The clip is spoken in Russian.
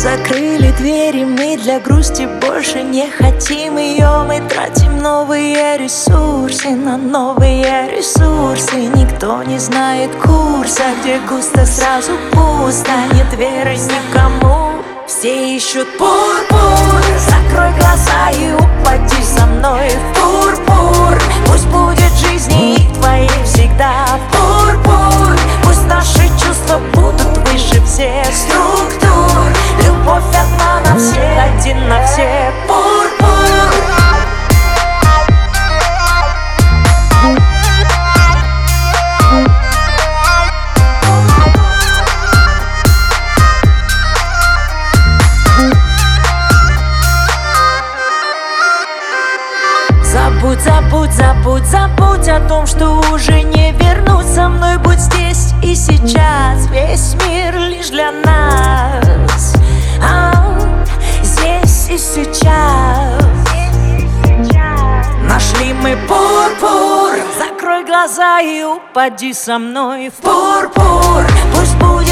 Закрыли двери, мы для грусти больше не хотим ее. Мы тратим новые ресурсы на новые ресурсы. Никто не знает курса, где густо сразу пусто. Нет веры никому, все ищут пурпур. Закрой глаза и упади со мной в пурпур. Пусть будет в жизни твоей всегда пурпур. Пусть наши чувства будут выше всех структур. Любовь одна на всех, один на все, пурпур. Забудь, забудь, забудь, забудь о том, что уже не вернуться. Со мной будь здесь и сейчас. Весь мир лишь для нас, здесь и сейчас. Нашли мы пурпур. Закрой глаза и упади со мной в пурпур. Пусть будет